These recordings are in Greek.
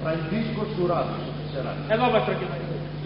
Φραντίσκος Σουράδης. Εδώ μας προκειμένου.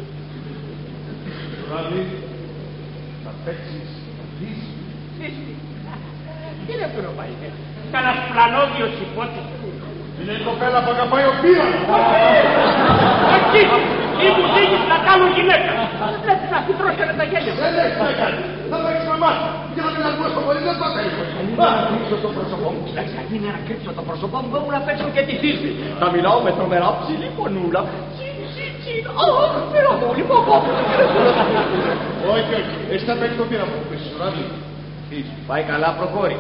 Σουράδη, θα παίξεις δύση. Δύση. Τι είναι αυτό να πάει. Κανάς πλανόδιος υπότιτλος. Είναι η κοπέλα που αγαπάει ο Πύραν. Όχι! Ή μου δίνεις να κάνω γυναίκα. Δεν βλέπεις να φυτρώσετε τα γέλια. Δεν έχεις να κάνεις. Θα παίξεις με εμάς. Για να μιλάς στο πολύ δεν το θέλεις. Να κρύψω το πρόσωπό μου. Κοιτάξτε, αν είναι να κρύψω το πρόσωπό μου, μπορώ να παίξω και τη φύση. Θα μιλάω με τρομερά ψηλή φωνούλα. Αχ, πυραμούλη, παπά. Όχι, όχι. Εσύ θα παίξεις το πύραμα. Πες Σουράδη. Πάει καλά, προχώρη.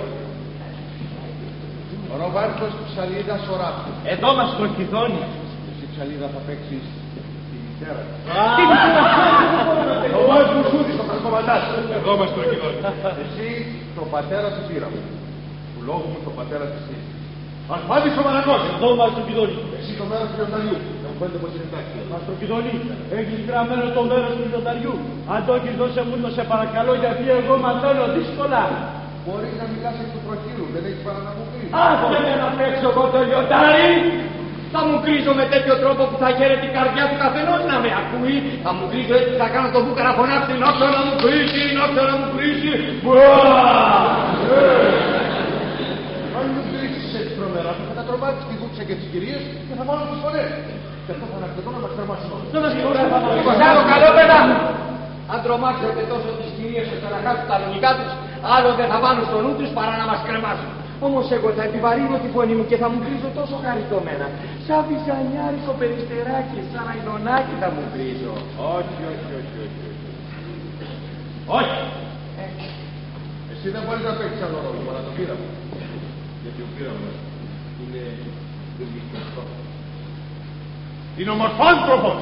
Ροβάρτος Ψαλίδας Οράφου. Εδώ μας προκυδώνει. Εσύ Ψαλίδα θα παίξεις τη μητέρα. Τι Ο Μάρκος Μουσούδης, ο Φραγκομαντάς. Εδώ μας προκυδώνει. Εσύ το πατέρα του πύραμα. Του λόγου μου το πατέρα της θύης. Αλφάδης ο Μαρακός. Εδώ μας προκυδώνει. Εσύ το μέρος του λιονταριού. Να μου φαίνεται πως είναι εντάξει. Μας προκυδώνει. Έχεις γραμμένο το μέρος του λιονταριού. Αν το έχεις δώσε μου το σε παρακαλώ, γιατί εγώ μαθαίνω δύσκολα. Μπορείς να μιλάς εκ του προκύρου, δεν έχεις παρά να μου πεις. Άσε να παίξω εγώ το λιοντάρι. Θα μου κρίζω με τέτοιο τρόπο που θα γέρει την καρδιά του καθενός να με ακούει. Θα μου κρίζω έτσι, θα κάνω το μπούκα να φωνάξει. Νόξο να μου κρίσει, νόξο να μου κρίσει. Αν μου κρίσεις έτσι τρομερά, θα κατατρομάξεις τη δούξα και τις κυρίες και θα βάλω τις φωνές. Και αυτό θα ανακτηθώ να μας κρεμάσουν όλοι. Δεν μας κοιτάξτε, άλλο καλό παιδά. Αν τρομάξετε τόσο τις κυρίες ώστε να χάσουν τα λογικά τους, άλλο δεν θα βάλουν στο νου τους παρά να μας κρεμάσουν. Όμως εγώ θα επιβαρύνω τη φωνή μου και θα μου κρίζω τόσο χαριτωμένα. Σαν βυζανιάρικο περιστεράκι, σαν αϊδονάκι θα μου κρίζω. Όχι, όχι, όχι, όχι. Όχι! Εσύ δεν μπορείς να παίξεις άλλο ρόλο παρά το πείραμα. Γιατί ο πείραμας είναι δημιουργικό. Είναι ομορφάνθρωπος!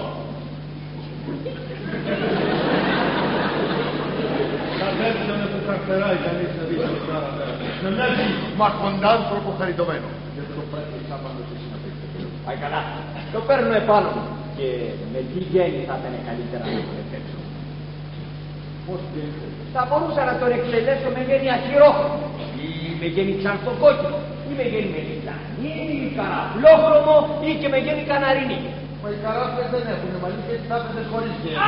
Θα πρέπει να με φραχτεράει κανείς να δεις την άρα μέρα. Να μοιάζει μαχοντάνθρωπο χαριτωμένο. Γιατί το πρέπει σάπαντο εσύ να παίξεις το πείραμα. Πάει καλά. Το παίρνω επάνω μου. Και με τι γέννη θα ήταν καλύτερα να το επέξω. Πώς γίνεται. Θα μπορούσα να τον εκτελέσω με γέννη αχυρόχρωμο ή με γέννη ξανθοκόκκινο ή με γέννη μελιτανή ή καραφλόχρωμο ή και με γέννη καναρινή. Μα οι καράφλες δεν έχουν μαλλί και έτσι θα έπαιζες χωρίς γέννη.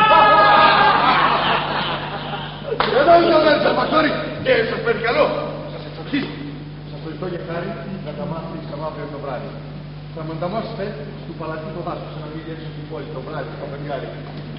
Εδώ είναι το μέρος, Παστόρη, και σας περικαλώ. Σας εξοχίσω. Σας το ζητώ για χάρη να τα μάθεις αύριο το βράδυ. Θα με ανταμώσετε στο παλατί το δάσος, να μην έξω στην πόλη το βράδυ, στο φεγγάρι.